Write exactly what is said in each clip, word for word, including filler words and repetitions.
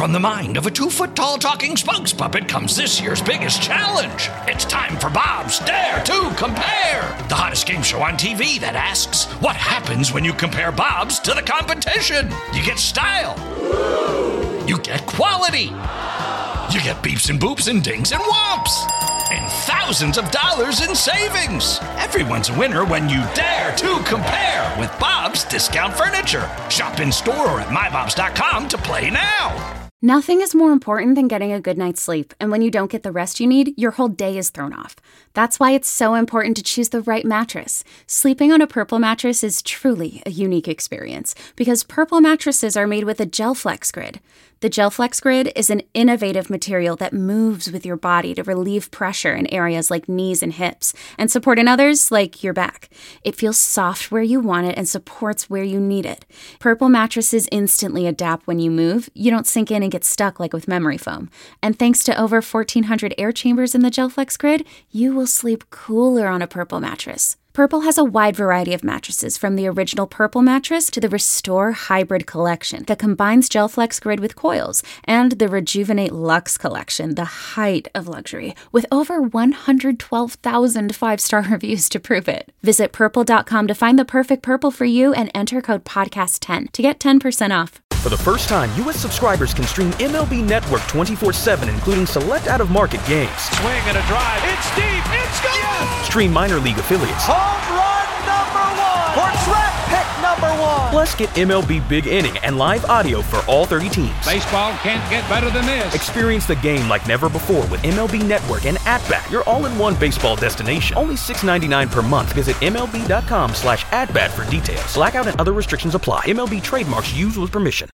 From the mind of a two-foot-tall talking spokes puppet comes this year's biggest challenge. It's time for Bob's Dare to Compare, the hottest game show on T V that asks, what happens when you compare Bobs to the competition? You get style. You get quality. You get beeps and boops and dings and whomps. And thousands of dollars in savings. Everyone's a winner when you dare to compare with Bob's Discount Furniture. Shop in store or at my bobs dot com to play now. Nothing is more important than getting a good night's sleep, and when you don't get the rest you need, your whole day is thrown off. That's why it's so important to choose the right mattress. Sleeping on a Purple mattress is truly a unique experience, because Purple mattresses are made with a GelFlex Grid. The GelFlex Grid is an innovative material that moves with your body to relieve pressure in areas like knees and hips, and support in others like your back. It feels soft where you want it and supports where you need it. Purple mattresses instantly adapt when you move. You don't sink in and get stuck like with memory foam. And thanks to over fourteen hundred air chambers in the GelFlex Grid, you will sleep cooler on a Purple mattress. Purple has a wide variety of mattresses, from the original Purple mattress to the Restore Hybrid collection that combines GelFlex Grid with coils, and the Rejuvenate Luxe collection, the height of luxury, with over one hundred twelve thousand five-star reviews to prove it. Visit purple dot com to find the perfect Purple for you and enter code podcast ten to get ten percent off. For the first time, U S subscribers can stream M L B Network twenty-four seven, including select out-of-market games. Swing and a drive. It's deep. It's gone. Yes! Stream minor league affiliates. Home run number one. Or draft pick number one. Plus, get M L B Big Inning and live audio for all thirty teams. Baseball can't get better than this. Experience the game like never before with M L B Network and At-Bat, your all-in-one baseball destination. Only six dollars and ninety-nine cents per month. Visit M L B dot com slash at-bat for details. Blackout and other restrictions apply. M L B trademarks used with permission.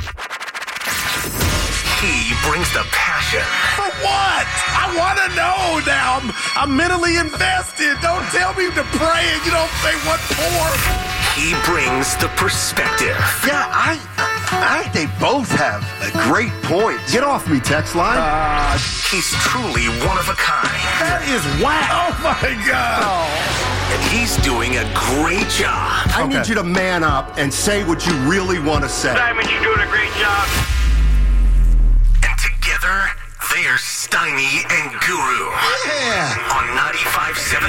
He brings the passion. For what? I want to know now. I'm, I'm mentally invested. Don't tell me to pray and you don't say what for. He brings the perspective. Yeah, I I think they both have a great point. Get off me, text line. Uh, he's truly one of a kind. That is whack. Oh, my God. Oh. And he's doing a great job. I okay. need you to man up and say what you really want to say. Simon, you're doing a great job. Together, they're Steiny and Guru. Yeah. On ninety-five point seven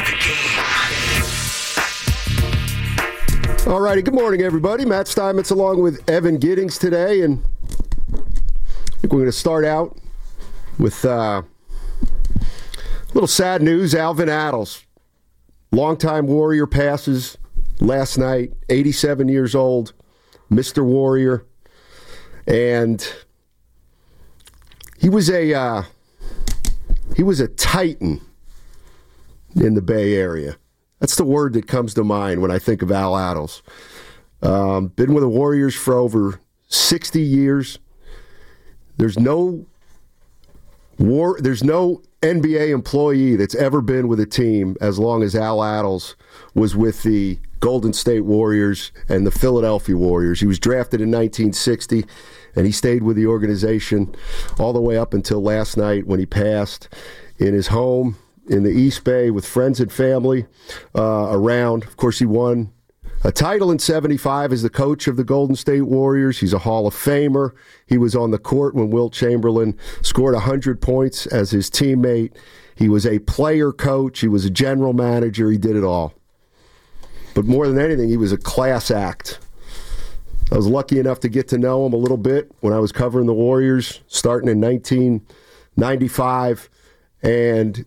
The Game. All righty, good morning, everybody. Matt Steinmetz along with Evan Giddings today, and I think we're going to start out with uh, a little sad news. Alvin Attles, longtime Warrior, passes last night, eighty-seven years old, Mister Warrior, and He was a uh, he was a titan in the Bay Area. That's the word that comes to mind when I think of Al Attles. Um, been with the Warriors for over sixty years. There's no war. There's no N B A employee that's ever been with a team as long as Al Attles was with the Golden State Warriors and the Philadelphia Warriors. He was drafted in nineteen sixty. And he stayed with the organization all the way up until last night when he passed in his home in the East Bay with friends and family uh, around. Of course, he won a title in seventy-five as the coach of the Golden State Warriors. He's a Hall of Famer. He was on the court when Wilt Chamberlain scored one hundred points as his teammate. He was a player coach. He was a general manager. He did it all. But more than anything, he was a class act. I was lucky enough to get to know him a little bit when I was covering the Warriors, starting in nineteen ninety-five, and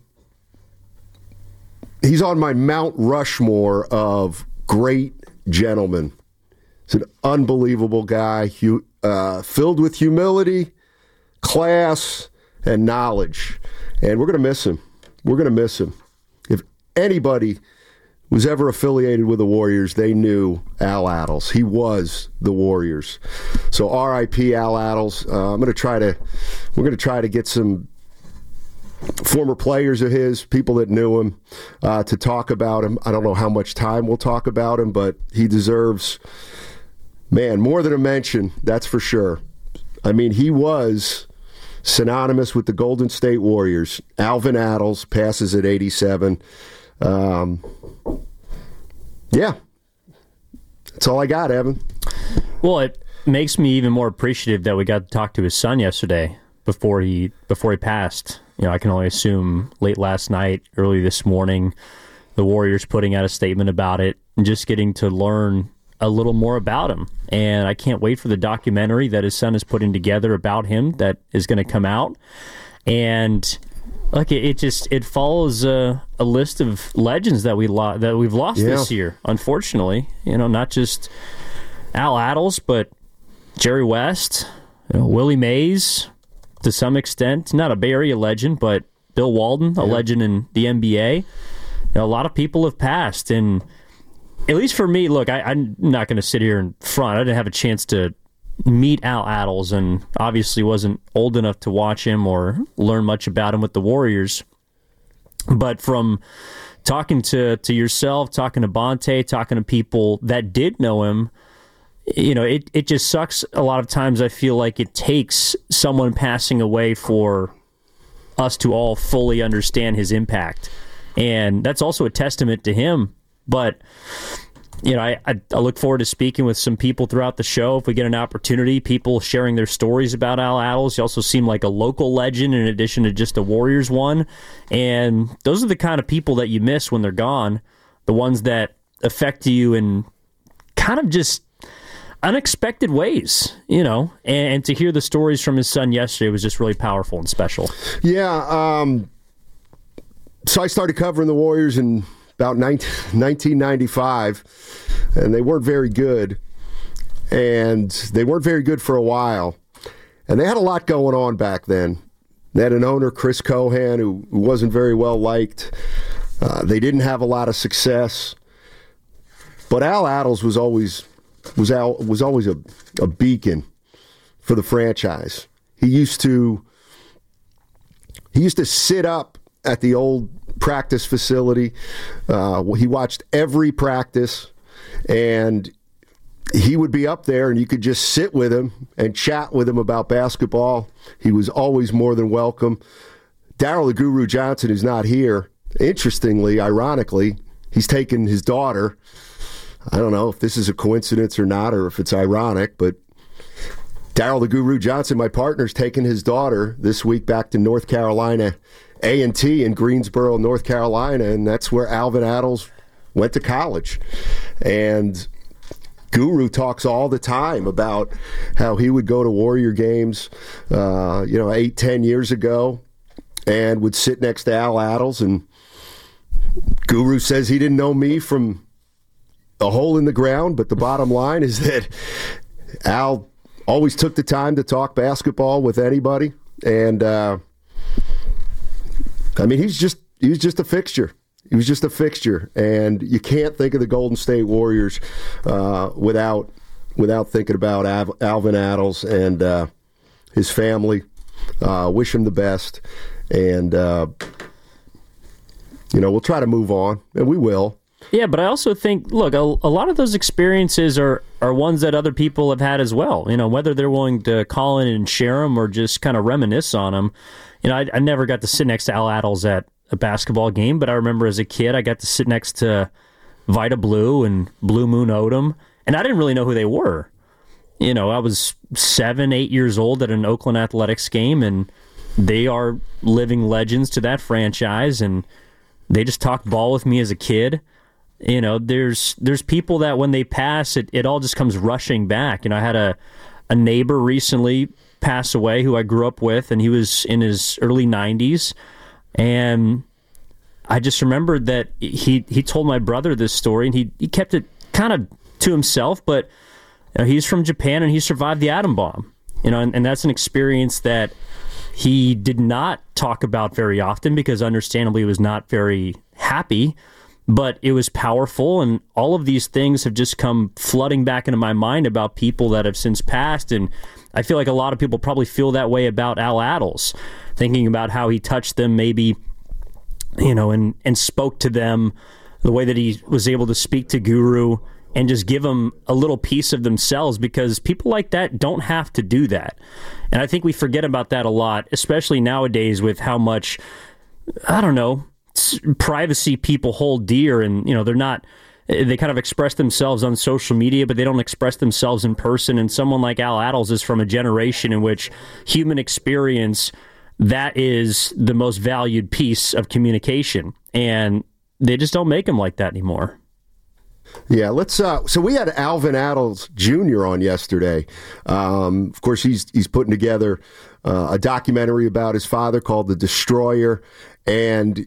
he's on my Mount Rushmore of great gentlemen. He's an unbelievable guy, hu- uh, filled with humility, class, and knowledge, and we're going to miss him. We're going to miss him. If anybody was ever affiliated with the Warriors, they knew Al Attles. He was the Warriors. So R I P Al Attles. Uh, I'm going to try to, we're going to try to get some former players of his, people that knew him, uh, to talk about him. I don't know how much time we'll talk about him, but he deserves, man, more than a mention, that's for sure. I mean, he was synonymous with the Golden State Warriors. Alvin Attles passes at eighty-seven. Um, yeah, that's all I got, Evan. Well, it makes me even more appreciative that we got to talk to his son yesterday before he before he passed. You know, I can only assume late last night, early this morning, the Warriors putting out a statement about it and just getting to learn a little more about him. And I can't wait for the documentary that his son is putting together about him that is going to come out. And like it, it just it follows a, a list of legends that we lo- that we've lost yeah. this year, unfortunately. You know, not just Al Attles, but Jerry West, you know, Willie Mays, to some extent, not a Bay Area legend, but Bill Walton, a yeah. legend in the N B A. You know, a lot of people have passed, and at least for me, look, I, I'm not going to sit here in front. I didn't have a chance to meet Al Attles, and obviously wasn't old enough to watch him or learn much about him with the Warriors. But from talking to, to yourself, talking to Bonte, talking to people that did know him, you know, it, it just sucks a lot of times. I feel like it takes someone passing away for us to all fully understand his impact. And that's also a testament to him. But, you know, I, I, I look forward to speaking with some people throughout the show if we get an opportunity, people sharing their stories about Al Attles. He also seemed like a local legend in addition to just a Warriors one. And those are the kind of people that you miss when they're gone, the ones that affect you in kind of just unexpected ways, you know, and, and to hear the stories from his son yesterday was just really powerful and special. Yeah. Um, so I started covering the Warriors in about nineteen ninety-five, and they weren't very good. And they weren't very good for a while. And they had a lot going on back then. They had an owner, Chris Cohan, who, who wasn't very well liked. Uh, they didn't have a lot of success. But Al Attles was always... was Al, was always a, a beacon for the franchise. He used to he used to sit up at the old practice facility. Uh, he watched every practice, and he would be up there, and you could just sit with him and chat with him about basketball. He was always more than welcome. Daryl the Guru Johnson, who's not here, interestingly, ironically, he's taken his daughter. I don't know if this is a coincidence or not, or if it's ironic, but Daryl the Guru Johnson, my partner's taking his daughter this week back to North Carolina A and T in Greensboro, North Carolina, and that's where Alvin Attles went to college. And Guru talks all the time about how he would go to Warrior games, uh, you know, eight, ten years ago, and would sit next to Al Attles. And Guru says he didn't know me from a hole in the ground, but the bottom line is that Al always took the time to talk basketball with anybody, and uh, I mean, he's just he was just a fixture. He was just a fixture, and you can't think of the Golden State Warriors uh, without without thinking about Av- Alvin Attles and uh, his family. Uh, wish him the best, and uh, you know, we'll try to move on, and we will. Yeah, but I also think, look, a, a lot of those experiences are, are ones that other people have had as well. You know, whether they're willing to call in and share them or just kind of reminisce on them. You know, I, I never got to sit next to Al Attles at a basketball game, but I remember as a kid I got to sit next to Vida Blue and Blue Moon Odom, and I didn't really know who they were. You know, I was seven, eight years old at an Oakland Athletics game, and they are living legends to that franchise, and they just talked ball with me as a kid. You know, there's there's people that when they pass, it, it all just comes rushing back. You know, I had a, a neighbor recently pass away who I grew up with, and he was in his early nineties. And I just remembered that he, he told my brother this story, and he, he kept it kind of to himself, but you know, he's from Japan, and he survived the atom bomb. You know, and, and that's an experience that he did not talk about very often because understandably he was not very happy. But it was powerful, and all of these things have just come flooding back into my mind about people that have since passed, and I feel like a lot of people probably feel that way about Al Attles, thinking about how he touched them maybe, you know, and, and spoke to them the way that he was able to speak to Guru and just give them a little piece of themselves, because people like that don't have to do that. And I think we forget about that a lot, especially nowadays with how much, I don't know, privacy people hold dear, and you know, they're not they kind of express themselves on social media, but they don't express themselves in person. And someone like Al Attles is from a generation in which human experience, that is the most valued piece of communication. And they just don't make them like that anymore. Yeah, let's. Uh, so we had Alvin Attles Junior on yesterday. Um, of course, he's he's putting together uh, a documentary about his father called The Destroyer, and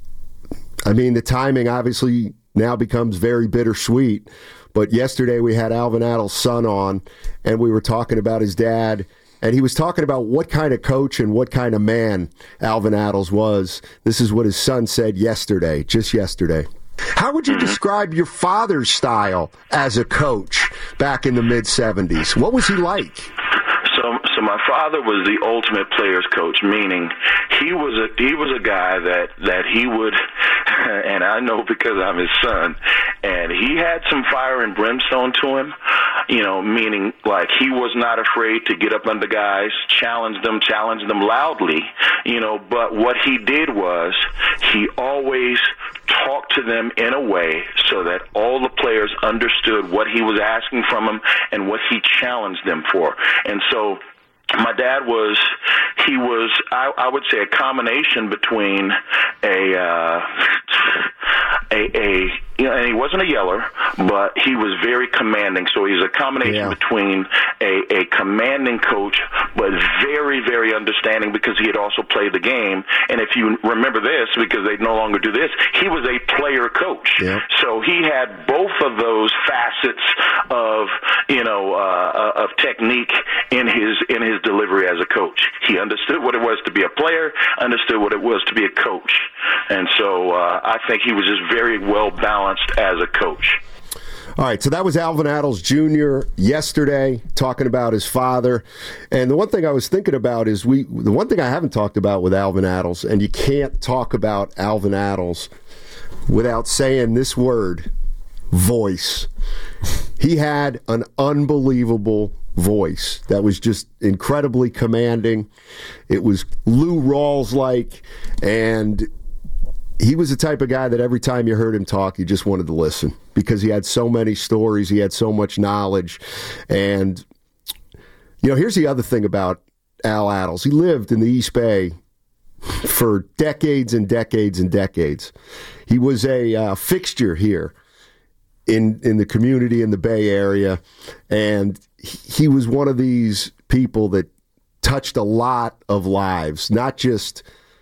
I mean the timing obviously now becomes very bittersweet. But yesterday we had Alvin Attles' son on, and we were talking about his dad, and he was talking about what kind of coach and what kind of man Alvin Attles was. This is what his son said yesterday, just yesterday. How would you describe your father's style as a coach back in the mid-seventies? What was he like? So, so my father was the ultimate player's coach, meaning he was a he was a guy that that he would, and I know because I'm his son, and he had some fire and brimstone to him, you know, meaning like he was not afraid to get up under guys, challenge them, challenge them loudly, you know. But what he did was he always talked to them in a way so that all the players understood what he was asking from them and what he challenged them for. And so my dad was, he was, I, I would say, a combination between a, uh, a, a, you know, and he wasn't a yeller, but he was very commanding. So he's a combination yeah. between a, a commanding coach, but very, very understanding because he had also played the game. And if you remember this, because they no longer do this, he was a player coach. Yeah. So he had both of those facets of, you know, uh, of technique in his in his delivery as a coach. He understood what it was to be a player, understood what it was to be a coach. And so uh, I think he was just very well balanced as a coach. All right, so that was Alvin Attles Junior yesterday talking about his father. And the one thing I was thinking about is we the one thing I haven't talked about with Alvin Attles, and you can't talk about Alvin Attles without saying this word, voice. He had an unbelievable voice that was just incredibly commanding. It was Lou Rawls-like, and he was the type of guy that every time you heard him talk, you just wanted to listen because he had so many stories, he had so much knowledge. And, you know, here's the other thing about Al Attles. He lived in the East Bay for decades and decades and decades. He was a uh, fixture here in in the community in the Bay Area, and he was one of these people that touched a lot of lives, not just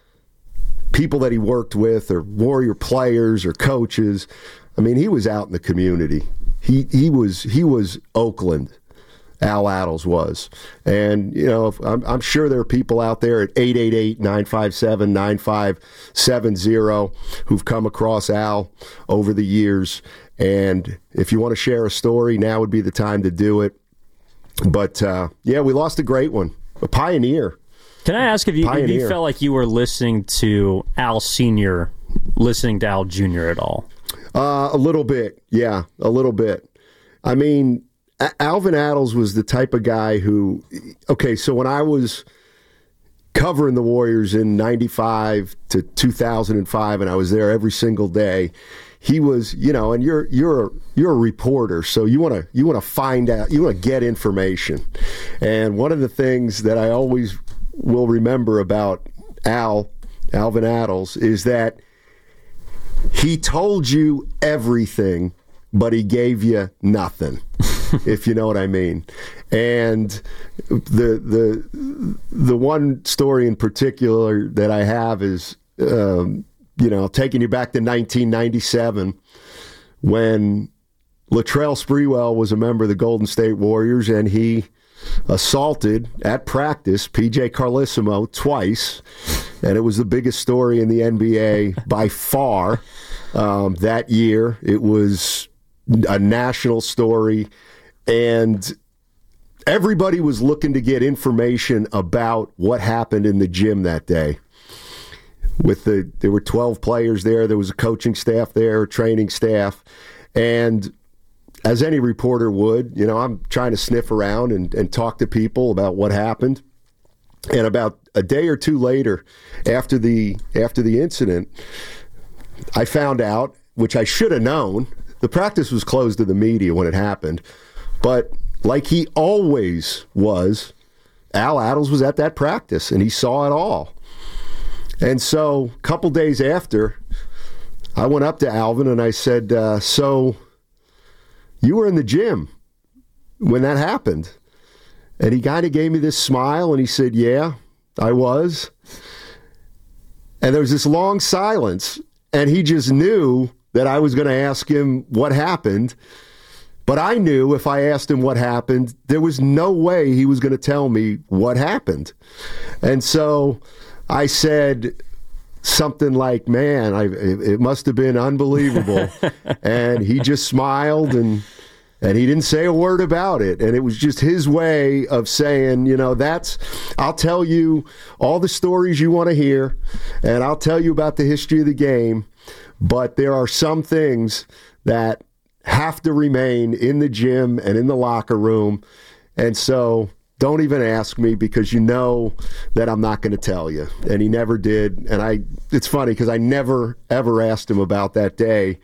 people that he worked with or Warrior players or coaches. I mean, he was out in the community. He he was he was Oakland. Al Attles was. And, you know, I'm, I'm sure there are people out there at eight eight eight, nine five seven, nine five seven zero who've come across Al over the years. And if you want to share a story, now would be the time to do it. But, uh, yeah, we lost a great one, a pioneer. Can I ask if you, if you felt like you were listening to Al Senior, listening to Al Junior at all? Uh, a little bit, yeah, a little bit. I mean, Alvin Attles was the type of guy who, okay, so when I was covering the Warriors in ninety-five to two thousand five, and I was there every single day, he was, you know, and you're you're you're a reporter, so you want to you want to find out, you want to get information. And one of the things that I always will remember about Al, Alvin Attles, is that he told you everything, but he gave you nothing. If you know what I mean. And the the the one story in particular that I have is, um, you know, taking you back to nineteen ninety-seven when Latrell Sprewell was a member of the Golden State Warriors, and he assaulted at practice P J Carlesimo twice, and it was the biggest story in the N B A by far um, that year. It was a national story. And everybody was looking to get information about what happened in the gym that day. With the, there were twelve players there. There was a coaching staff there, a training staff. And as any reporter would, you know, I'm trying to sniff around and, and talk to people about what happened. And about a day or two later, after the after the incident, I found out, which I should have known, the practice was closed to the media when it happened, but like he always was, Al Attles was at that practice, and he saw it all. And so a couple days after, I went up to Alvin and I said, uh, so you were in the gym when that happened? And he kind of gave me this smile, and he said, yeah, I was. And there was this long silence, and he just knew that I was going to ask him what happened. But I knew if I asked him what happened, there was no way he was going to tell me what happened. And so I said something like, man, I, it must have been unbelievable. And he just smiled, and and he didn't say a word about it. And it was just his way of saying, you know, that's, I'll tell you all the stories you want to hear, and I'll tell you about the history of the game, but there are some things that have to remain in the gym and in the locker room. And so don't even ask me, because you know that I'm not going to tell you. And he never did. And I, it's funny because I never, ever asked him about that day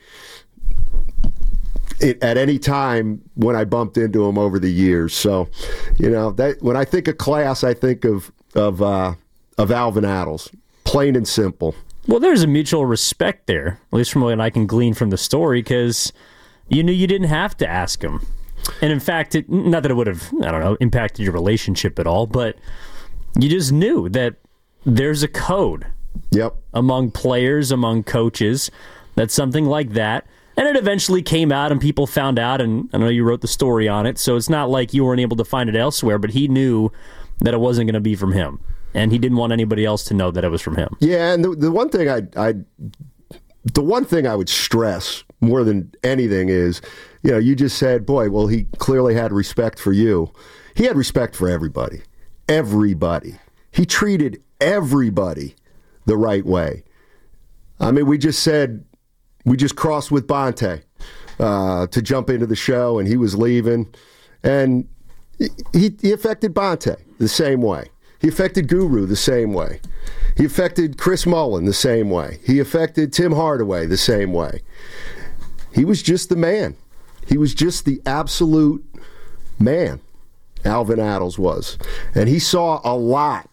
it, at any time when I bumped into him over the years. So, you know, that when I think of class, I think of, of, uh, of Alvin Attles, plain and simple. Well, there's a mutual respect there, at least from what I can glean from the story, because you knew you didn't have to ask him. And in fact, it, not that it would have, I don't know, impacted your relationship at all, but you just knew that there's a code yep. among players, among coaches, that something like that. And it eventually came out and people found out, and I know you wrote the story on it, so it's not like you weren't able to find it elsewhere, but he knew that it wasn't going to be from him. And he didn't want anybody else to know that it was from him. Yeah, and the, the one thing I, I, the one thing I would stress more than anything is, you know, you just said, boy, well, he clearly had respect for you. He had respect for everybody. Everybody. He treated everybody the right way. I mean, we just said, we just crossed with Bonte uh, to jump into the show, and he was leaving. And he, he affected Bonte the same way. He affected Guru the same way. He affected Chris Mullin the same way. He affected Tim Hardaway the same way. He was just the man. He was just the absolute man, Alvin Attles was. And he saw a lot,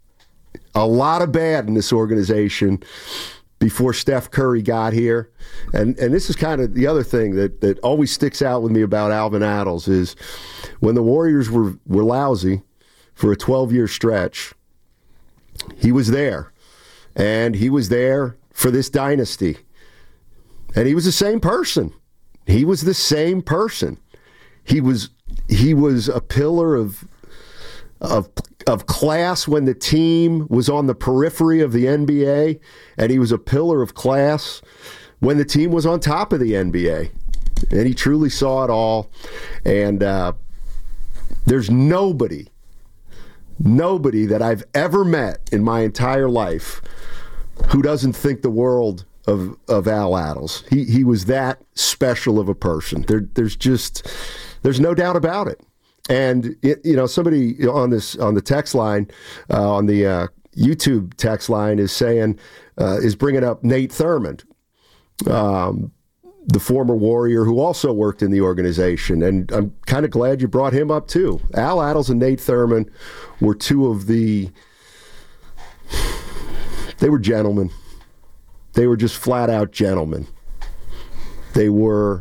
a lot of bad in this organization before Steph Curry got here. And and this is kind of the other thing that, that always sticks out with me about Alvin Attles is when the Warriors were, were lousy for a twelve-year stretch, he was there. And he was there for this dynasty. And he was the same person. He was the same person. He was he was a pillar of of of class when the team was on the periphery of the N B A, and he was a pillar of class when the team was on top of the N B A. And he truly saw it all. And uh, there's nobody, nobody that I've ever met in my entire life who doesn't think the world of of Al Attles. He he was that special of a person. There there's just there's no doubt about it. And it, you know, somebody on this on the text line, uh, on the uh, YouTube text line, is saying uh, is bringing up Nate Thurmond, um, the former Warrior who also worked in the organization, and I'm kind of glad you brought him up too. Al Attles and Nate Thurmond were two of the they were gentlemen. They were just flat out gentlemen. They were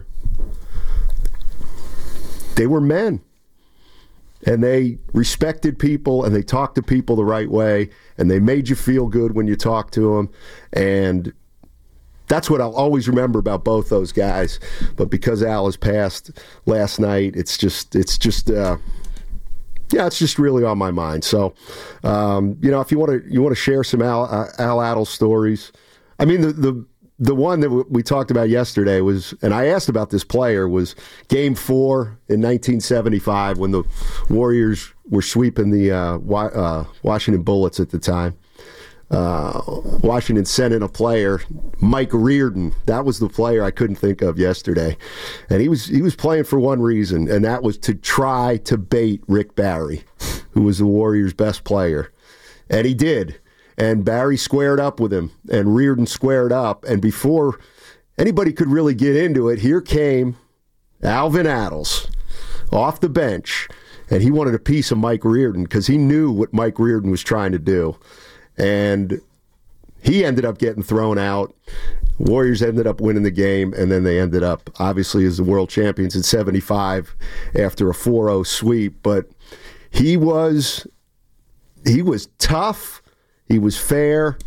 they were men. And they respected people, and they talked to people the right way, and they made you feel good when you talked to them. And that's what I'll always remember about both those guys. But because Al has passed last night, it's just, it's just, uh, yeah, it's just really on my mind. So, um, you know, if you want to, you want to share some Al, uh, Al Attles stories. I mean, the the. The one that we talked about yesterday was, and I asked about this player, was Game Four in nineteen seventy-five when the Warriors were sweeping the uh, uh, Washington Bullets at the time. Uh, Washington sent in a player, Mike Reardon. That was the player I couldn't think of yesterday, and he was he was playing for one reason, and that was to try to bait Rick Barry, who was the Warriors' best player, and he did. And Barry squared up with him, and Reardon squared up. And before anybody could really get into it. Here came Alvin Attles off the bench, and he wanted a piece of Mike Riordan because he knew what Mike Riordan was trying to do. And he ended up getting thrown out. Warriors ended up winning the game, and then they ended up, obviously, as the world champions in seventy-five after a four oh sweep. But he was he was tough, he was fair,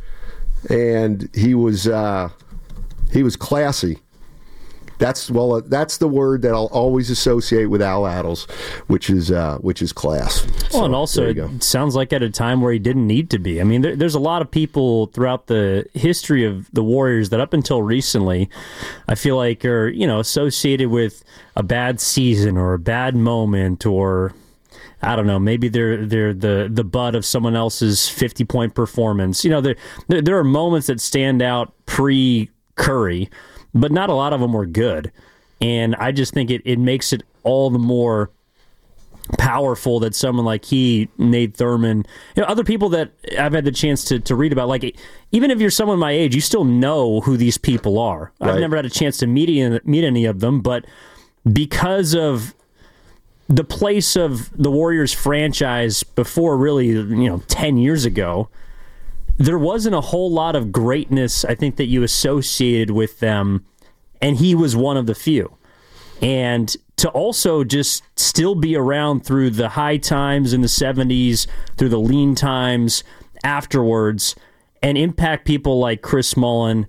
and he was uh, he was classy. That's well. Uh, that's the word that I'll always associate with Al Attles, which is uh, which is class. Well, So, and also there you it go. sounds like at a time where he didn't need to be. I mean, there, there's a lot of people throughout the history of the Warriors that up until recently, I feel like are you know associated with a bad season or a bad moment or. I don't know. Maybe they're they're the, the butt of someone else's fifty point performance. You know, there there, there are moments that stand out pre Curry, but not a lot of them were good. And I just think it, it makes it all the more powerful that someone like he, Nate Thurman, you know, other people that I've had the chance to, to read about, like even if you're someone my age, you still know who these people are. Right. I've never had a chance to meet any, meet any of them, but because of the place of the Warriors franchise before really, you know, ten years ago, there wasn't a whole lot of greatness, I think, that you associated with them, and he was one of the few. And to also just still be around through the high times in the seventies, through the lean times afterwards, and impact people like Chris Mullin,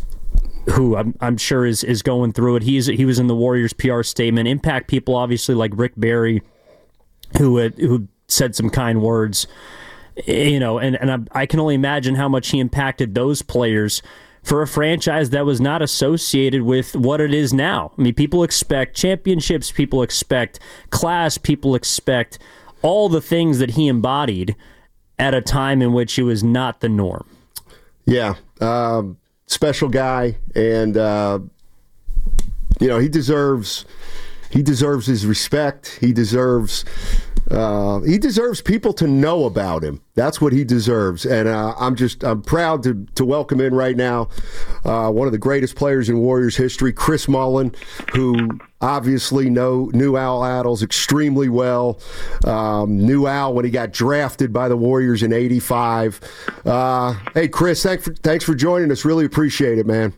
who I'm, I'm sure is, is going through it. He's, he was in the Warriors P R statement. Impact people, obviously, like Rick Barry, who had, who said some kind words. You know, and, and I, I can only imagine how much he impacted those players for a franchise that was not associated with what it is now. I mean, people expect championships, people expect class, people expect all the things that he embodied at a time in which it was not the norm. Yeah. Um, special guy, and uh, you know he deserves he deserves his respect. He deserves uh, he deserves people to know about him. That's what he deserves, and uh, I'm just I'm proud to to welcome in right now uh, one of the greatest players in Warriors history, Chris Mullin, who obviously know knew Al Attles extremely well. Um, knew Al when he got drafted by the Warriors in eighty-five. Uh, hey, Chris, thanks for, thanks for joining us. Really appreciate it, man.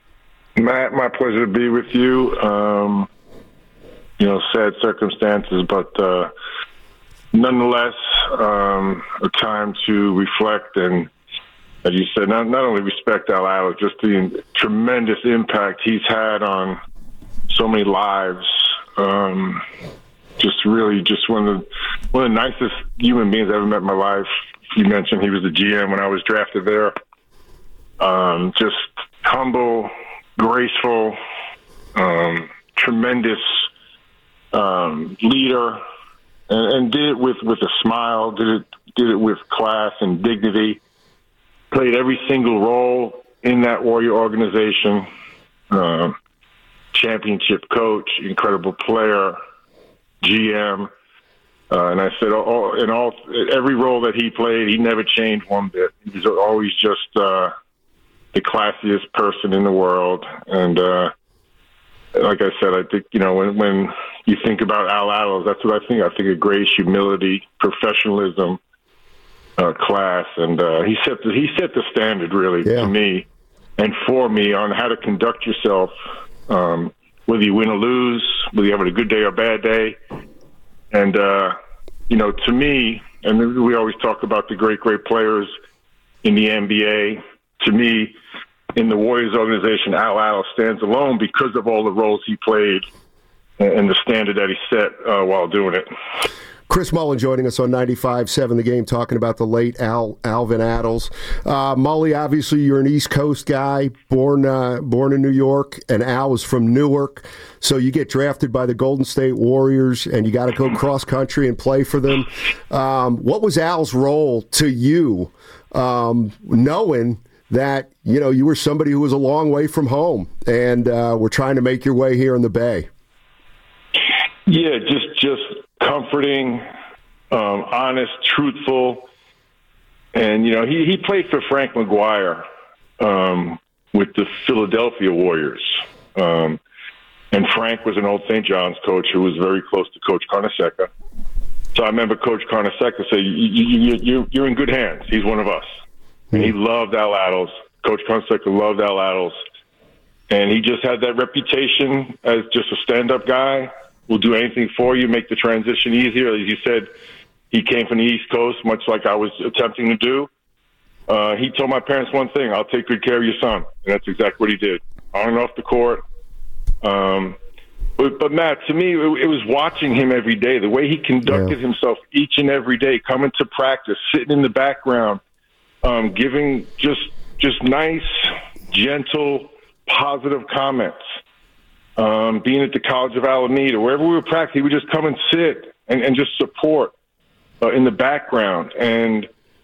Matt, my pleasure to be with you. Um, you know, sad circumstances, but uh, nonetheless, um, a time to reflect and, as you said, not, not only respect Al Attles, just the tremendous impact he's had on so many lives. Um, just really, just one of the one of the nicest human beings I ever met in my life. You mentioned he was the G M when I was drafted there. Um, just humble, graceful, um, tremendous um, leader, and, and did it with, with a smile. Did it did it with class and dignity. Played every single role in that Warrior organization. Uh, championship coach, incredible player, G M, uh, and I said, all, in all every role that he played, he never changed one bit. He was always just uh, the classiest person in the world. And uh, like I said, I think you know when when you think about Al Attles, that's what I think. I think of grace, humility, professionalism, uh, class, and uh, he set the, he set the standard really yeah. to me and for me on how to conduct yourself. Um, whether you win or lose, whether you're having a good day or a bad day. And, uh, you know, to me, and we always talk about the great, great players in the N B A. To me, in the Warriors organization, Al Attles stands alone because of all the roles he played and the standard that he set uh, while doing it. Chris Mullin joining us on ninety-five seven The Game, talking about the late Al, Alvin Attles. Uh, Mully, obviously you're an East Coast guy, born uh, born in New York, and Al was from Newark. So you get drafted by the Golden State Warriors, and you got to go cross-country and play for them. Um, what was Al's role to you, um, knowing that you know you were somebody who was a long way from home and uh, were trying to make your way here in the Bay? Yeah, just just comforting, um, honest, truthful, and you know he, he played for Frank McGuire um, when with the Philadelphia Warriors. Um, and Frank was an old Saint John's coach who was very close to Coach Carnesecca. So I remember Coach Carnesecca say, you, you, you, you're in good hands. He's one of us. And he loved Al Attles. Coach Carnesecca loved Al Attles. And he just had that reputation as just a stand-up guy. Will do anything for you, make the transition easier. As you said, he came from the East Coast, much like I was attempting to do. Uh, he told my parents one thing: I'll take good care of your son. And that's exactly what he did, on and off the court. Um, but, but, Matt, to me, it, it was watching him every day, the way he conducted yeah. himself each and every day, coming to practice, sitting in the background, um, giving just just nice, gentle, positive comments. Um, being at the College of Alameda, wherever we were practicing, he would just come and sit and, and just support uh, in the background. And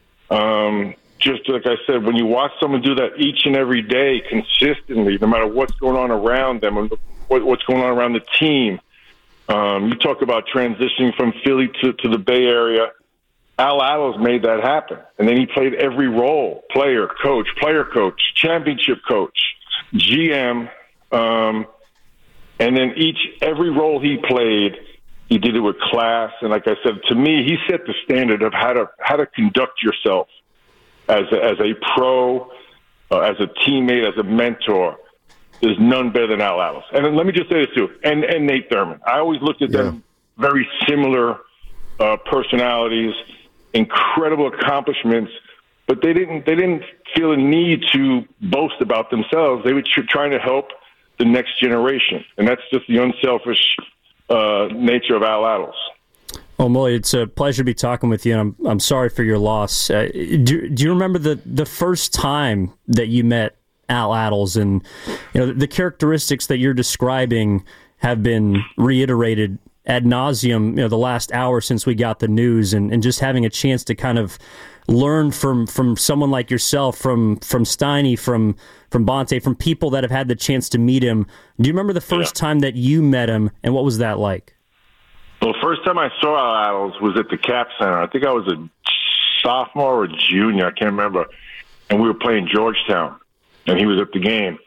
um, just like I said, when you watch someone do that each and every day consistently, no matter what's going on around them and what, what's going on around the team, um, you talk about transitioning from Philly to, to the Bay Area. Al Attles made that happen. And then he played every role: player, coach, player coach, championship coach, G M, um, and then each, every role he played, he did it with class. And like I said, to me, he set the standard of how to how to conduct yourself as a, as a pro, uh, as a teammate, as a mentor. There's none better than Al Attles. And then let me just say this too, and, and Nate Thurmond. I always looked at yeah. them very similar uh, personalities, incredible accomplishments, but they didn't they didn't feel a need to boast about themselves. They were tr- trying to help the next generation, and that's just the unselfish uh, nature of Al Attles. Well, Mully, it's a pleasure to be talking with you, and I'm I'm sorry for your loss. Uh, do Do you remember the the first time that you met Al Attles? And you know, the characteristics that you're describing have been reiterated ad nauseum, you know, the last hour since we got the news, and, and just having a chance to kind of learn from from someone like yourself, from from Steiny, from from Bonte, from people that have had the chance to meet him. Do you remember the first yeah. time that you met him, and what was that like? Well, the first time I saw Al Attles was at the Cap Center. I think I was a sophomore or junior, I can't remember, and we were playing Georgetown, and he was at the game.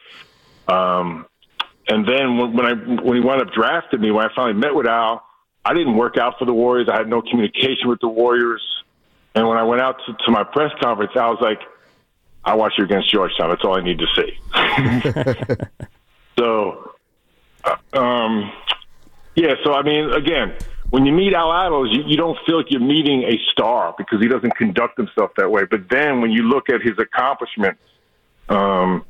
Um, and then when, when I when he wound up drafting me, when I finally met with Al, I didn't work out for the Warriors. I had no communication with the Warriors. And when I went out to, to my press conference, I was like, I watched you against Georgetown. That's all I need to see. so, uh, um, yeah, so, I mean, again, when you meet Al Attles, you, you don't feel like you're meeting a star because he doesn't conduct himself that way. But then when you look at his accomplishments, um,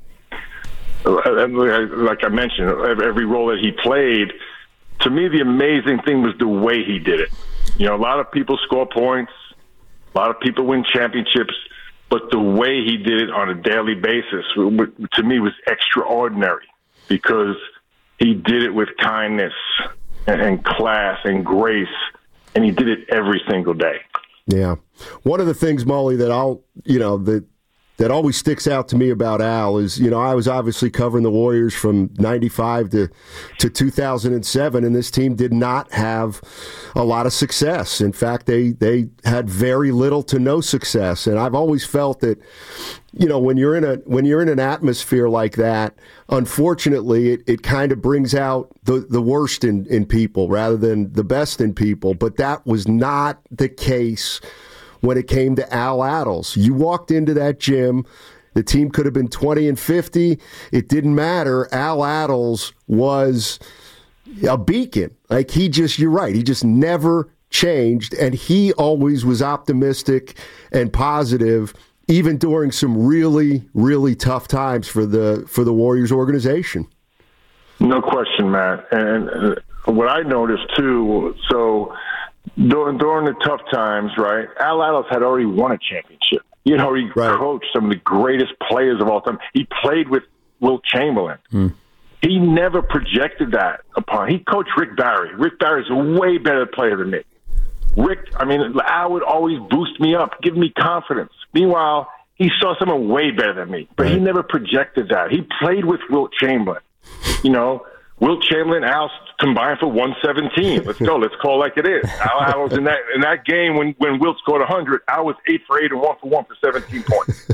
like I mentioned, every role that he played, to me, the amazing thing was the way he did it. You know, a lot of people score points. A lot of people win championships, but the way he did it on a daily basis, to me, was extraordinary because he did it with kindness and class and grace, and he did it every single day. Yeah. One of the things, Mully, that I'll, you know, that that always sticks out to me about Al is, you know, I was obviously covering the Warriors from ninety-five to, to two thousand seven, and this team did not have a lot of success. In fact, they, they had very little to no success. And I've always felt that, you know, when you're in a when you're in an atmosphere like that, unfortunately, it, it kind of brings out the, the worst in, in people rather than the best in people. But that was not the case when it came to Al Attles. You walked into that gym, the team could have been twenty and fifty. It didn't matter. Al Attles was a beacon. Like he just, you're right, he just never changed, and he always was optimistic and positive, even during some really, really tough times for the for the Warriors organization. No question, Matt. And what I noticed too, so during, during the tough times, right, Al Attles had already won a championship. You know, he right. coached some of the greatest players of all time. He played with Wilt Chamberlain. Mm. He never projected that upon. He coached Rick Barry. Rick Barry's a way better player than me. Rick, I mean, Al would always boost me up, give me confidence. Meanwhile, he saw someone way better than me, but right. he never projected that. He played with Wilt Chamberlain. You know, Wilt Chamberlain, Al combined for one seventeen. Let's go. Let's call it like it is. Al, Al was in that in that game when, when Wilt scored one hundred. Al was eight for eight and one for one for seventeen points. But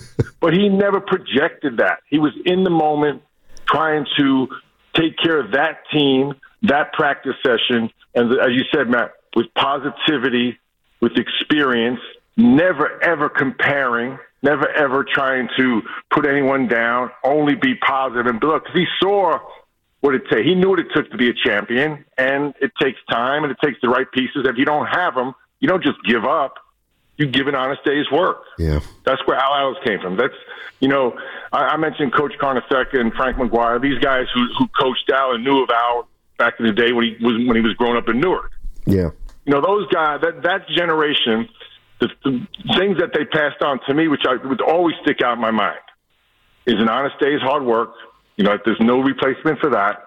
but he never projected that. He was in the moment trying to take care of that team, that practice session, and as you said, Matt, with positivity, with experience, never, ever comparing, never, ever trying to put anyone down, only be positive and build up. Because he saw what it takes. He knew what it took to be a champion, and it takes time, and it takes the right pieces. If you don't have them, you don't just give up. You give an honest day's work. Yeah, that's where Al Attles came from. That's, you know, I, I mentioned Coach Carnesecca and Frank McGuire. These guys who who coached Al and knew of Al back in the day when he was when he was growing up in Newark. Yeah, you know, those guys, that that generation, the, the things that they passed on to me, which I would always stick out in my mind, is an honest day's hard work. You know, there's no replacement for that.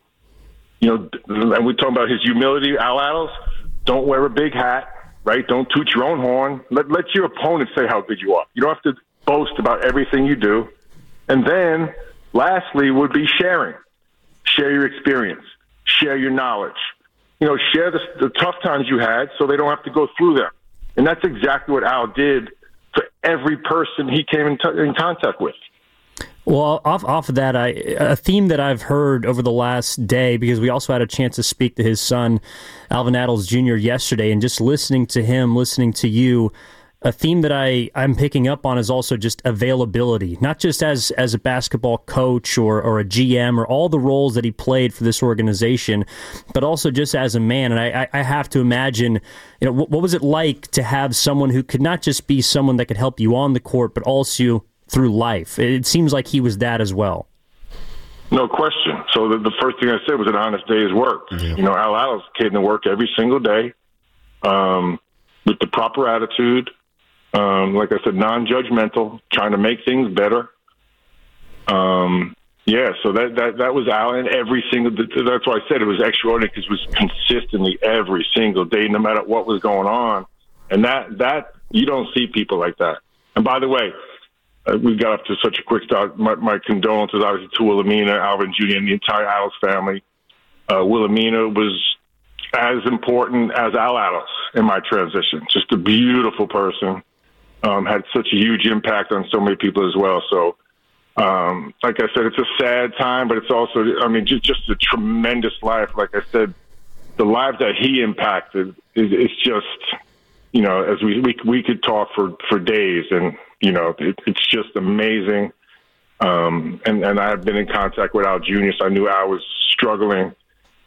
You know, and we're talking about his humility, Al Attles. Don't wear a big hat. Right? Don't toot your own horn. Let let your opponent say how good you are. You don't have to boast about everything you do. And then, lastly, would be sharing. Share your experience. Share your knowledge. You know, share the, the tough times you had so they don't have to go through them. And that's exactly what Al did for every person he came in, t- in contact with. Well, off off of that, I, a theme that I've heard over the last day, because we also had a chance to speak to his son, Alvin Attles Junior, yesterday, and just listening to him, listening to you, a theme that I, I'm picking up on is also just availability, not just as, as a basketball coach or, or a G M or all the roles that he played for this organization, but also just as a man. And I, I have to imagine, you know, what, what was it like to have someone who could not just be someone that could help you on the court, but also through life? It seems like he was that as well. No question. So the, the first thing I said was an honest day's work. Yeah. You know, Al Attles came to work every single day um, with the proper attitude. Um, like I said, non-judgmental, trying to make things better. Um, yeah, so that, that, that was Al, and every single, that's why I said it was extraordinary, because it was consistently every single day, no matter what was going on. And that, that you don't see people like that. And by the way, Uh, we got up to such a quick start. My, my condolences, obviously, to Wilhelmina, Alvin Junior, and the entire Attles family. Uh, Wilhelmina was as important as Al Attles in my transition. Just a beautiful person. Um, had such a huge impact on so many people as well. So, um, like I said, it's a sad time, but it's also, I mean, just, just a tremendous life. Like I said, the lives that he impacted is, is just, you know, as we, we we could talk for, for days, and you know, it, it's just amazing. Um, and, and I've been in contact with Al Junior, so I knew Al was struggling.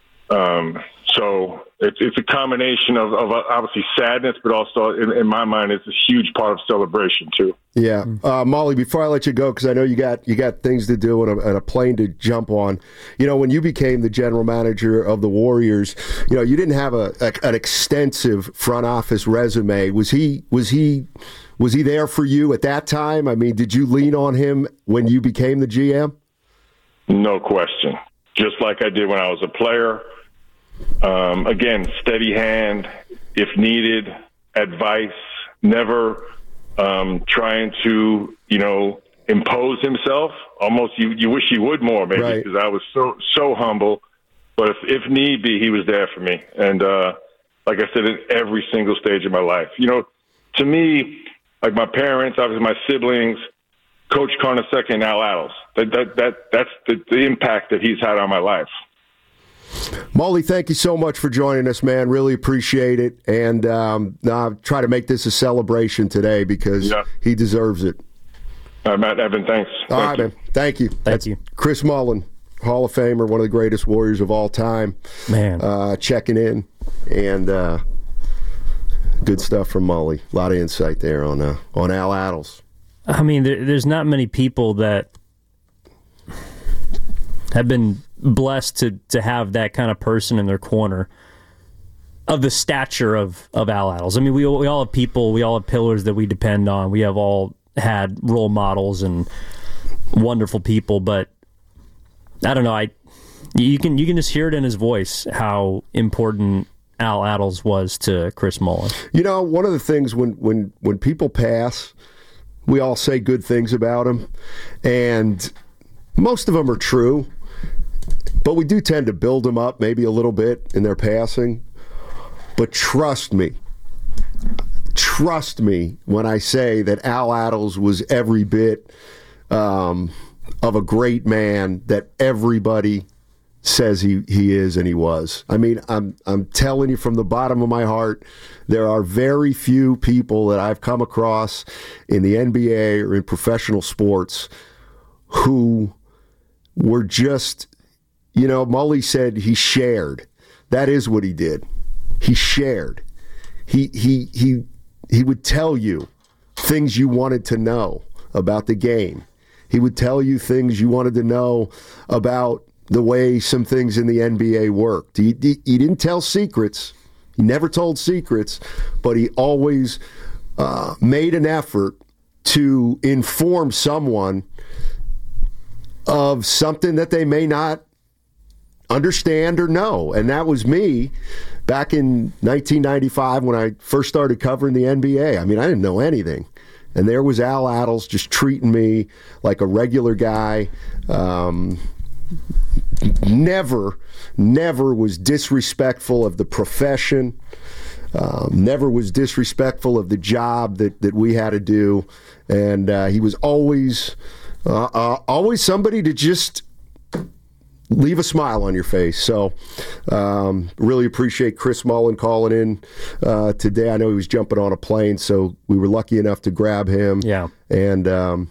Um, so it's it's a combination of, of obviously sadness, but also in, in my mind, it's a huge part of celebration too. Yeah, uh, Molly. Before I let you go, because I know you got you got things to do and a, and a plane to jump on. You know, when you became the general manager of the Warriors, you know, you didn't have a, a an extensive front office resume. Was he was he was he there for you at that time? I mean, did you lean on him when you became the G M? No question. Just like I did when I was a player. Um, again, steady hand, if needed, advice, never um, trying to, you know, impose himself. Almost you, you wish he would more, maybe, because right. I was so so humble. But if, if need be, he was there for me. And uh, like I said, at every single stage of my life. You know, to me, like my parents, obviously my siblings, Coach Carnesecca and Al Attles, that, that, that, that's the, the impact that he's had on my life. Molly, thank you so much for joining us, man. Really appreciate it. And um, I'll try to make this a celebration today, because yeah. he deserves it. All right, Matt, Evan, thanks. All Thank right, you. man. Thank you. Thank That's you. Chris Mullin, Hall of Famer, one of the greatest Warriors of all time. Man. Uh, checking in. And uh, good stuff from Molly. A lot of insight there on, uh, on Al Attles. I mean, there, there's not many people that have been blessed to to have that kind of person in their corner of the stature of, of Al Attles. I mean, we we all have people, we all have pillars that we depend on. We have all had role models and wonderful people, but I don't know. I you can you can just hear it in his voice how important Al Attles was to Chris Mullin. You know, one of the things when when when people pass, we all say good things about them, and most of them are true. But we do tend to build them up maybe a little bit in their passing. But trust me, trust me when I say that Al Attles was every bit um, of a great man that everybody says he, he is and he was. I mean, I'm I'm telling you from the bottom of my heart, there are very few people that I've come across in the N B A or in professional sports who were just, you know, Mully said he shared. That is what he did. He shared. He he he he would tell you things you wanted to know about the game. He would tell you things you wanted to know about the way some things in the N B A worked. He, he, he didn't tell secrets. He never told secrets, but he always uh, made an effort to inform someone of something that they may not understand or know. And that was me back in nineteen ninety-five when I first started covering the N B A. I mean, I didn't know anything. And there was Al Attles just treating me like a regular guy. Um, never, never was disrespectful of the profession. Um, never was disrespectful of the job that, that we had to do. And uh, he was always, uh, uh, always somebody to just leave a smile on your face. So um, really appreciate Chris Mullin calling in uh, today. I know he was jumping on a plane, so we were lucky enough to grab him. Yeah. And um,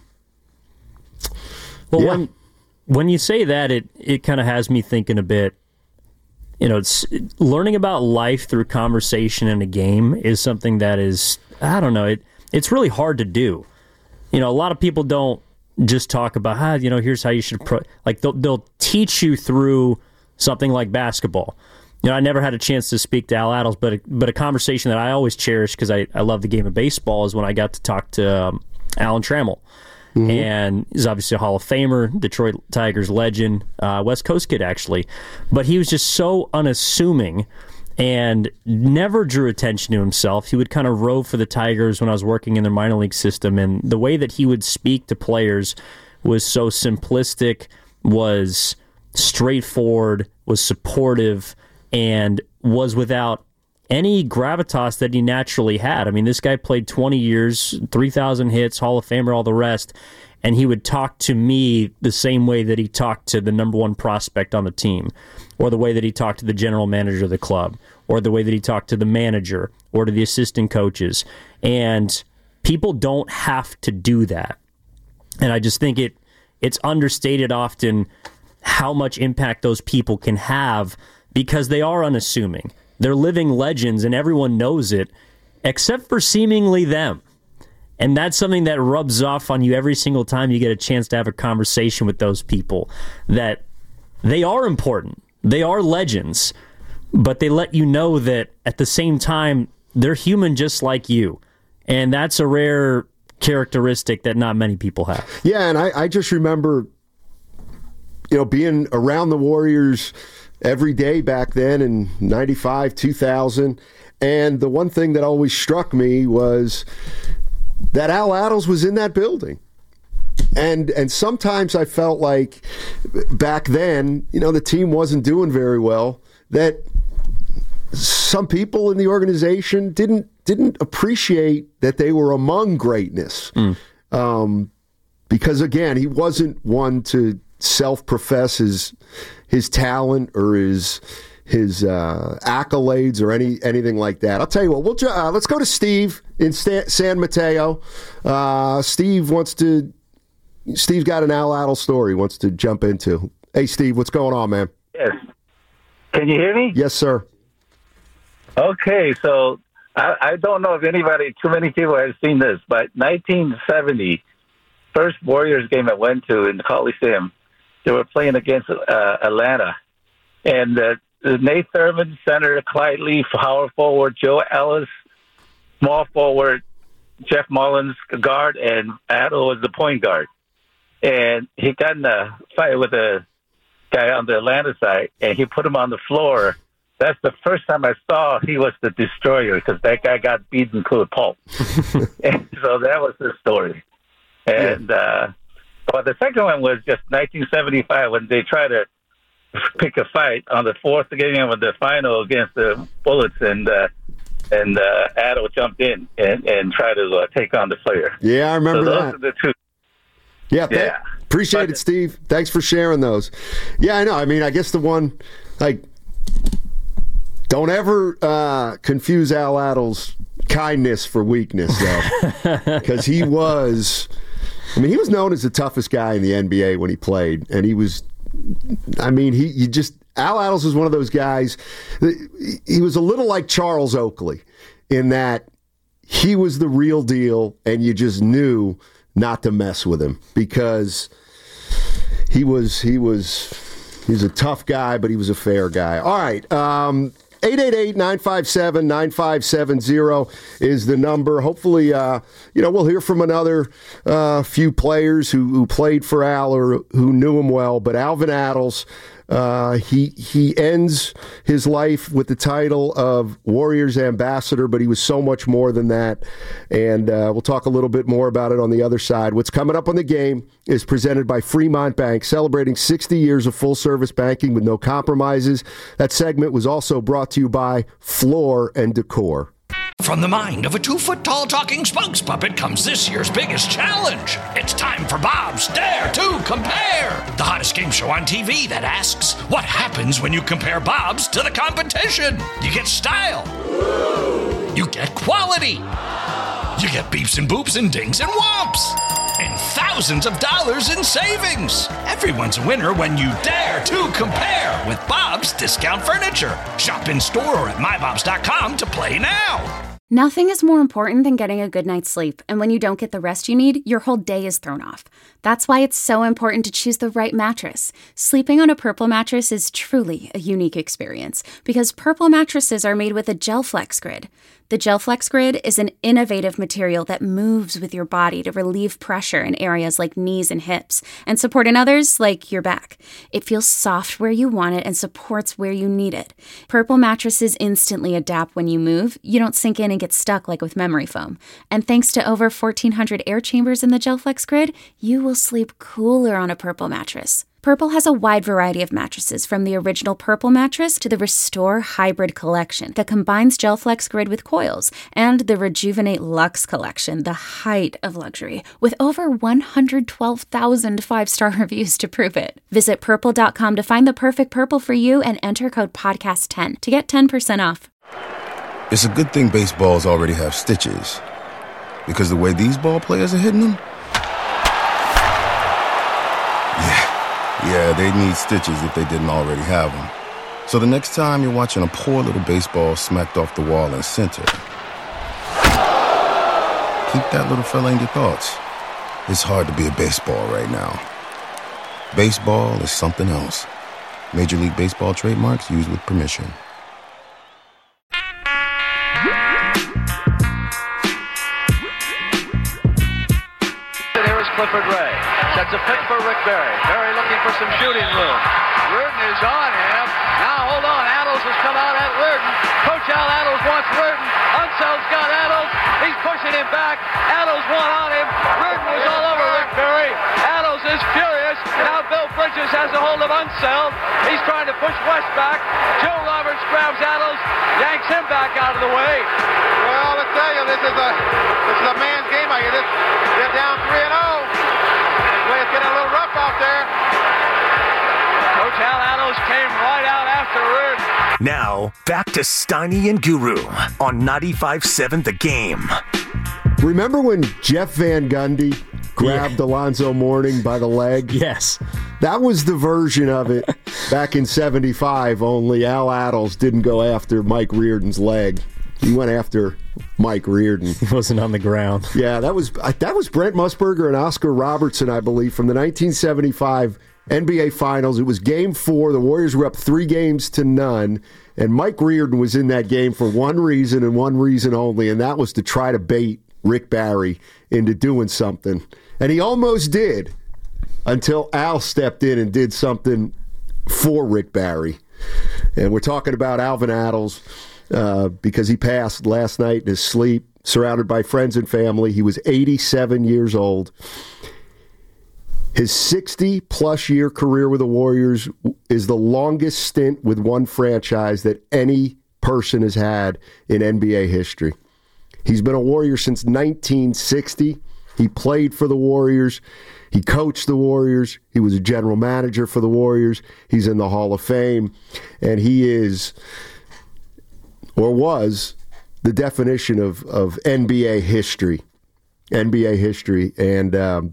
well, yeah. when when you say that, it it kind of has me thinking a bit. You know, it's learning about life through conversation in a game is something that is, I don't know, it it's really hard to do. You know, a lot of people don't just talk about, ah, you know, here's how you should, pro-. like, they'll, they'll teach you through something like basketball. You know, I never had a chance to speak to Al Attles, but a, but a conversation that I always cherish because I, I love the game of baseball is when I got to talk to um, Alan Trammell. Mm-hmm. And he's obviously a Hall of Famer, Detroit Tigers legend, uh, West Coast kid, actually. But he was just so unassuming and never drew attention to himself. He would kind of rove for the Tigers when I was working in their minor league system, and the way that he would speak to players was so simplistic, was straightforward, was supportive, and was without any gravitas that he naturally had. I mean, this guy played twenty years, three thousand hits, Hall of Famer, all the rest, and he would talk to me the same way that he talked to the number one prospect on the team, or the way that he talked to the general manager of the club, or the way that he talked to the manager, or to the assistant coaches. And people don't have to do that. And I just think it it's understated often how much impact those people can have because they are unassuming. They're living legends, and everyone knows it, except for seemingly them. And that's something that rubs off on you every single time you get a chance to have a conversation with those people, that they are important. They are legends, but they let you know that at the same time, they're human just like you. And that's a rare characteristic that not many people have. Yeah, and I, I just remember, you know, being around the Warriors every day back then in ninety-five, two thousand, and the one thing that always struck me was that Al Attles was in that building. And and sometimes I felt like back then, you know, the team wasn't doing very well, that some people in the organization didn't didn't appreciate that they were among greatness. Mm. Um, because, again, he wasn't one to self-profess his his talent or his his uh, accolades or any anything like that. I'll tell you what. We'll uh, let's go to Steve in Sta- San Mateo. Uh, Steve wants to. Steve's got an Al Attles story he wants to jump into. Hey, Steve, what's going on, man? Yes. Can you hear me? Yes, sir. Okay, so I, I don't know if anybody, too many people have seen this, but nineteen seventy, first Warriors game I went to in the Coliseum, they were playing against uh, Atlanta. And uh, Nate Thurman, center, Clyde Lee, power forward, Joe Ellis, small forward, Jeff Mullins, guard, and Attles was the point guard. And he got in a fight with a guy on the Atlanta side, and he put him on the floor. That's the first time I saw he was the destroyer, because that guy got beaten to a pulp. And so that was the story. And uh, but the second one was just nineteen seventy-five when they tried to pick a fight on the fourth game of the final against the Bullets. And uh, and uh, Addo jumped in and, and tried to uh, take on the player. Yeah, I remember so those that. Are the two. Yeah, th- yeah. appreciate but, it, Steve. Thanks for sharing those. Yeah, I know. I mean, I guess the one, like, don't ever uh, confuse Al Attles' kindness for weakness, though, because he was. I mean, he was known as the toughest guy in the N B A when he played, and he was. I mean, he you just Al Attles was one of those guys. He was a little like Charles Oakley in that he was the real deal, and you just knew not to mess with him because he was he was he was a tough guy, but he was a fair guy. All right. Um, eight eight eight, nine five seven, nine five seven zero is the number. Hopefully, uh, you know, we'll hear from another uh, few players who, who played for Al or who knew him well. But Alvin Attles, uh, he he ends his life with the title of Warriors ambassador, but he was so much more than that. And uh, we'll talk a little bit more about it on the other side. What's coming up on the game is presented by Fremont Bank, celebrating sixty years of full-service banking with no compromises. That segment was also brought to you by Floor and Decor. From the mind of a two-foot-tall talking spokes puppet comes this year's biggest challenge. It's time for Bob's Dare to Compare, the hottest game show on T V that asks, what happens when you compare Bob's to the competition? You get style. You get quality. You get beeps and boops and dings and whomps. And thousands of dollars in savings. Everyone's a winner when you dare to compare with Bob's Discount Furniture. Shop in store or at my bobs dot com to play now. Nothing is more important than getting a good night's sleep, and when you don't get the rest you need, your whole day is thrown off. That's why it's so important to choose the right mattress. Sleeping on a Purple mattress is truly a unique experience, because Purple mattresses are made with a GelFlex Grid. The GelFlex Grid is an innovative material that moves with your body to relieve pressure in areas like knees and hips, and support in others like your back. It feels soft where you want it and supports where you need it. Purple mattresses instantly adapt when you move. You don't sink in and get stuck like with memory foam. And thanks to over fourteen hundred air chambers in the GelFlex Grid, you will sleep cooler on a Purple mattress. Purple has a wide variety of mattresses, from the original Purple mattress to the Restore Hybrid collection that combines GelFlex Grid with coils, and the Rejuvenate Luxe collection, the height of luxury, with over one hundred twelve thousand five-star reviews to prove it. Visit purple dot com to find the perfect Purple for you and enter code podcast ten to get ten percent off. It's a good thing baseballs already have stitches, because the way these ball players are hitting them, yeah, they'd need stitches if they didn't already have them. So the next time you're watching a poor little baseball smacked off the wall in center, keep that little fella in your thoughts. It's hard to be a baseball right now. Baseball is something else. Major League Baseball trademarks used with permission. Here is Clifford Ray. Sets a pitch for Rick Barry. Barry looking for some shooting room. Reardon is on him. Now hold on. Attles has come out at Reardon. Coach Al Attles wants Reardon. Unsell's got Attles. He's pushing him back. Attles one on him. Reardon was all over Rick Barry. Attles is furious. Now Bill Bridges has a hold of Unseld. He's trying to push West back. Joe Roberts grabs Attles, yanks him back out of the way. Well, I tell you, this is a this is a man's game. I get it. They're down three and oh. It's getting a little rough out there. Coach Al Attles came right out after Reardon. Now, back to Steiny and Guru on ninety-five seven The Game. Remember when Jeff Van Gundy grabbed yeah. Alonzo Mourning by the leg? Yes. That was the version of it back in seventy-five, only Al Attles didn't go after Mike Reardon's leg. He went after Mike Reardon. He wasn't on the ground. Yeah, that was that was Brent Musburger and Oscar Robertson, I believe, from the nineteen seventy-five N B A Finals. It was game four. The Warriors were up three games to none, and Mike Reardon was in that game for one reason and one reason only, and that was to try to bait Rick Barry into doing something. And he almost did until Al stepped in and did something for Rick Barry. And we're talking about Alvin Attles. Uh, because he passed last night in his sleep, surrounded by friends and family. He was eighty-seven years old. His sixty-plus year career with the Warriors is the longest stint with one franchise that any person has had in N B A history. He's been a Warrior since nineteen sixty. He played for the Warriors. He coached the Warriors. He was a general manager for the Warriors. He's in the Hall of Fame. And he is, or was, the definition of, of N B A history. N B A history. And um,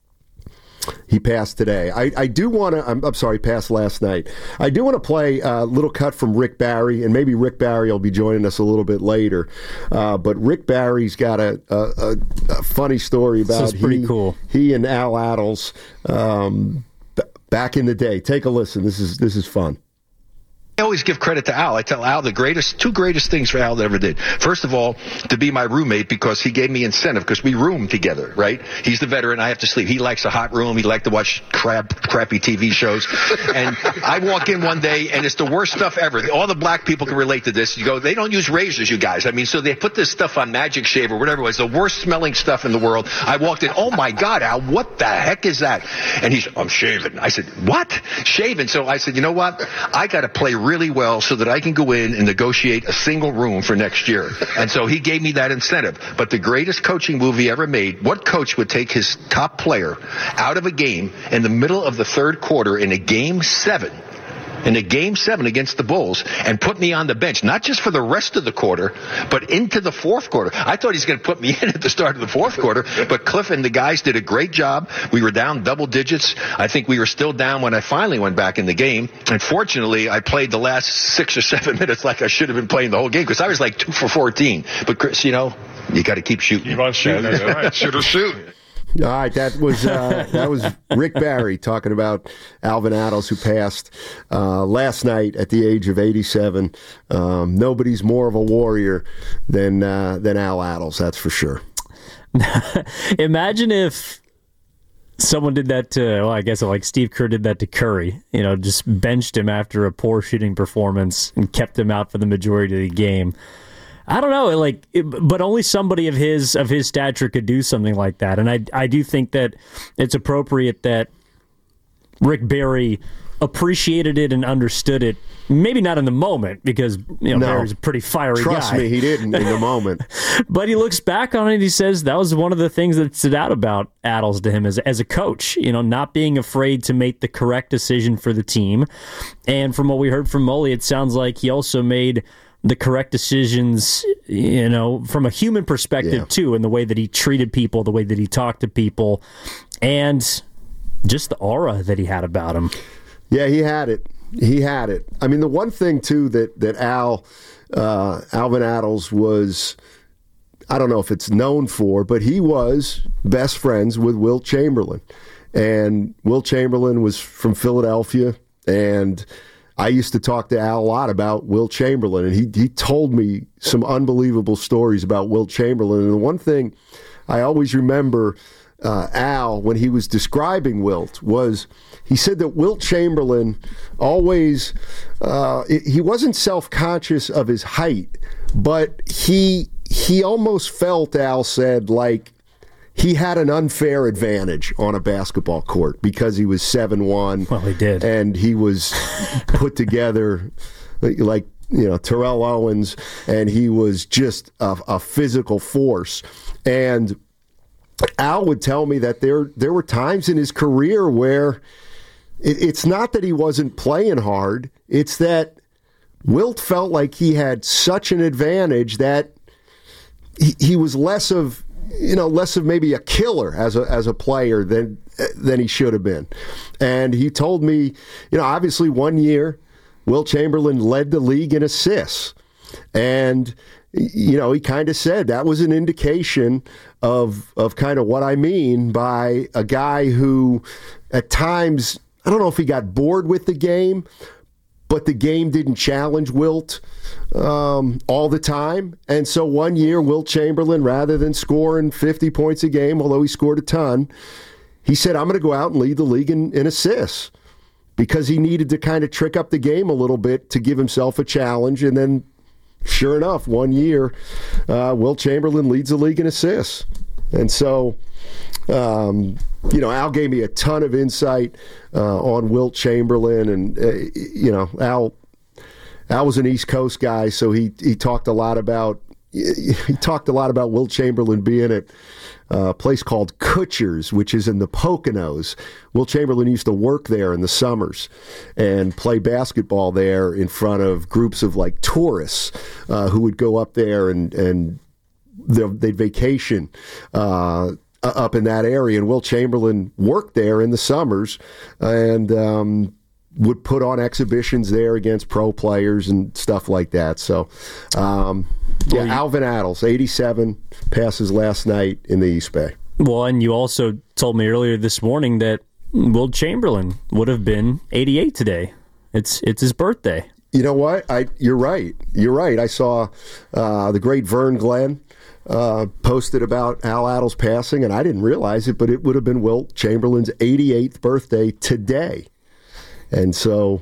he passed today. I, I do want to, I'm, I'm sorry, passed last night. I do want to play a little cut from Rick Barry, and maybe Rick Barry will be joining us a little bit later. Uh, but Rick Barry's got a, a, a funny story about this is pretty he, cool. he and Al Attles um, b- back in the day. Take a listen. This is this is fun. I always give credit to Al. I tell Al the greatest, two greatest things for Al that ever did. First of all, to be my roommate because he gave me incentive because we room together, right? He's the veteran. I have to sleep. He likes a hot room. He likes to watch crap, crappy T V shows. And I walk in one day and it's the worst stuff ever. All the black people can relate to this. You go, they don't use razors, you guys. I mean, so they put this stuff on Magic Shave or whatever it was, the worst smelling stuff in the world. I walked in, oh my God, Al, what the heck is that? And he's, I'm shaving. I said, what? Shaving. So I said, you know what? I got to play really well so that I can go in and negotiate a single room for next year. And so he gave me that incentive. But the greatest coaching move he ever made, what coach would take his top player out of a game in the middle of the third quarter in a game seven, in a game seven against the Bulls, and put me on the bench, not just for the rest of the quarter, but into the fourth quarter. I thought he's going to put me in at the start of the fourth quarter, but Cliff and the guys did a great job. We were down double digits. I think we were still down when I finally went back in the game. And fortunately, I played the last six or seven minutes like I should have been playing the whole game because I was like two for fourteen. But Chris, you know, you got to keep shooting. Keep on shooting. That's right. Shoot or shoot. All right, that was uh, that was Rick Barry talking about Alvin Attles, who passed uh, last night at the age of eighty-seven. Um, nobody's more of a Warrior than uh, than Al Attles, that's for sure. Imagine if someone did that to, well, I guess like Steve Kerr did that to Curry. You know, just benched him after a poor shooting performance and kept him out for the majority of the game. I don't know, like, it, but only somebody of his of his stature could do something like that. And I I do think that it's appropriate that Rick Barry appreciated it and understood it. Maybe not in the moment, because you know no. Barry's a pretty fiery Trust guy. me, he didn't in the moment. But he looks back on it and he says that was one of the things that stood out about Attles to him as as a coach. You know, not being afraid to make the correct decision for the team. And from what we heard from Mully, it sounds like he also made the correct decisions, you know, from a human perspective, yeah. too, in the way that he treated people, the way that he talked to people, and just the aura that he had about him. Yeah, he had it. He had it. I mean, the one thing, too, that, that Al, uh, Alvin Attles was, I don't know if it's known for, but he was best friends with Wilt Chamberlain. And Wilt Chamberlain was from Philadelphia, and I used to talk to Al a lot about Wilt Chamberlain, and he he told me some unbelievable stories about Wilt Chamberlain. And the one thing I always remember uh, Al, when he was describing Wilt, was he said that Wilt Chamberlain always, uh, he wasn't self-conscious of his height, but he he almost felt, Al said, like he had an unfair advantage on a basketball court because he was seven one. Well, he did. And he was put together like, you know, Terrell Owens, and he was just a, a physical force. And Al would tell me that there there were times in his career where it, it's not that he wasn't playing hard, it's that Wilt felt like he had such an advantage that he, he was less of you know, less of maybe a killer as a as a player than than he should have been. And he told me, you know, obviously one year, Wilt Chamberlain led the league in assists. And, you know, he kind of said that was an indication of of kind of what I mean by a guy who at times, I don't know if he got bored with the game, but the game didn't challenge Wilt um, all the time. And so one year, Wilt Chamberlain, rather than scoring fifty points a game, although he scored a ton, he said, I'm going to go out and lead the league in, in assists, because he needed to kind of trick up the game a little bit to give himself a challenge. And then, sure enough, one year, uh, Wilt Chamberlain leads the league in assists. And so, um, you know, Al gave me a ton of insight uh, on Wilt Chamberlain, and uh, you know, Al Al was an East Coast guy, so he he talked a lot about he talked a lot about Wilt Chamberlain being at a place called Kutcher's, which is in the Poconos. Wilt Chamberlain used to work there in the summers and play basketball there in front of groups of like tourists uh, who would go up there and and they'd vacation uh, up in that area. And Wilt Chamberlain worked there in the summers and um, would put on exhibitions there against pro players and stuff like that. So, um, yeah, well, Alvin Attles, eighty-seven passes last night in the East Bay. Well, and you also told me earlier this morning that Wilt Chamberlain would have been eighty-eight today. It's it's his birthday. You know what? I you're right. You're right. I saw uh, the great Vern Glenn uh, posted about Al Attles passing, and I didn't realize it, but it would have been Wilt Chamberlain's eighty-eighth birthday today. And so,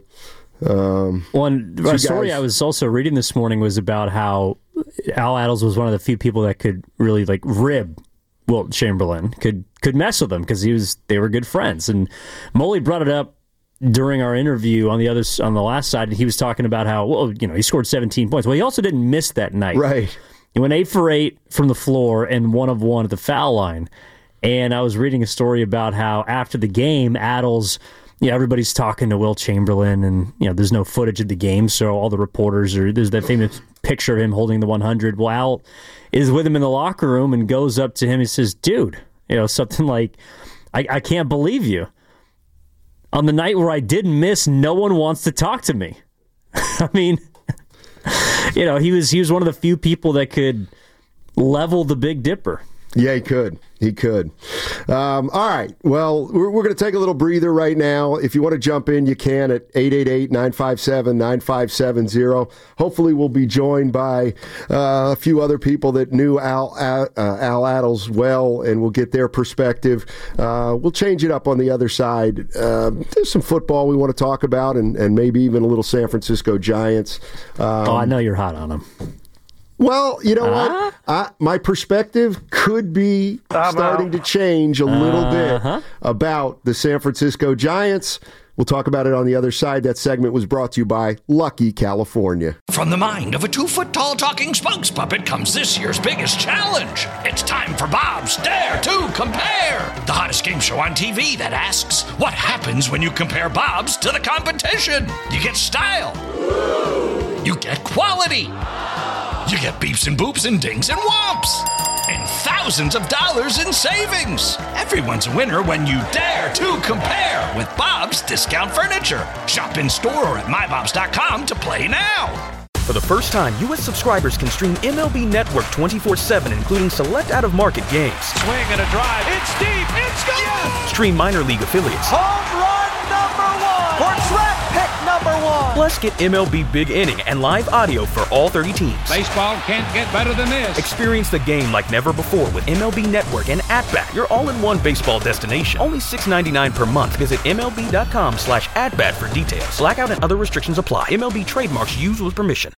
um, one so story guys, I was also reading this morning was about how Al Attles was one of the few people that could really like rib Wilt Chamberlain, could could mess with him because he was they were good friends. And Moley brought it up during our interview on the other on the last side. He was talking about how well you know he scored seventeen points. Well, he also didn't miss that night. Right. He went eight for eight from the floor and one of one at the foul line. And I was reading a story about how after the game, Attles. Yeah, everybody's talking to Wilt Chamberlain, and you know, there's no footage of the game, so all the reporters are. There's that famous picture of him holding the one hundred. Well, Al is with him in the locker room and goes up to him and says, "Dude, you know, something like, I, I can't believe you. On the night where I did miss, no one wants to talk to me." I mean, you know, he was he was one of the few people that could level the Big Dipper. Yeah, he could. He could. Um, all right. Well, we're, we're going to take a little breather right now. If you want to jump in, you can at eight eight eight, nine five seven, nine five seven zero. Hopefully we'll be joined by uh, a few other people that knew Al, uh, Al Attles well, and we'll get their perspective. Uh, we'll change it up on the other side. Uh, there's some football we want to talk about, and, and maybe even a little San Francisco Giants. Um, oh, I know you're hot on them. Well, you know uh, what? I, my perspective could be starting to change a little uh-huh. bit about the San Francisco Giants. We'll talk about it on the other side. That segment was brought to you by Lucky California. From the mind of a two-foot-tall talking spokes puppet comes this year's biggest challenge. It's time for Bob's Dare to Compare, the hottest game show on T V that asks, what happens when you compare Bob's to the competition? You get style. You get quality. You get beeps and boops and dings and whomps. And thousands of dollars in savings. Everyone's a winner when you dare to compare with Bob's Discount Furniture. Shop in store or at my bobs dot com to play now. For the first time, U S subscribers can stream M L B Network twenty-four seven, including select out-of-market games. Swing and a drive. It's deep. It's gone. Yes. Stream minor league affiliates. Home run number one. Or draft pick number one. Plus, get M L B Big Inning and live audio for all thirty teams. Baseball can't get better than this. Experience the game like never before with M L B Network and At-Bat, your all-in-one baseball destination. Only six ninety-nine per month. Visit M L B dot com slash at bat for details. Blackout and other restrictions apply. M L B trademarks used with permission.